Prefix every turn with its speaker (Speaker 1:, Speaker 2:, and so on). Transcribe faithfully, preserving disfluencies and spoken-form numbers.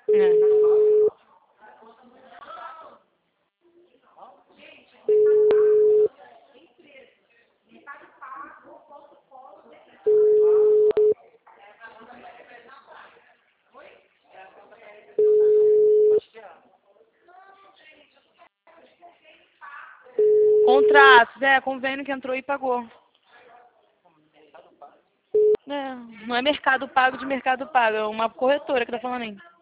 Speaker 1: É. Contratos, é, convênio que entrou e pagou. É, não é Mercado Pago de Mercado Pago, é uma corretora que tá falando aí.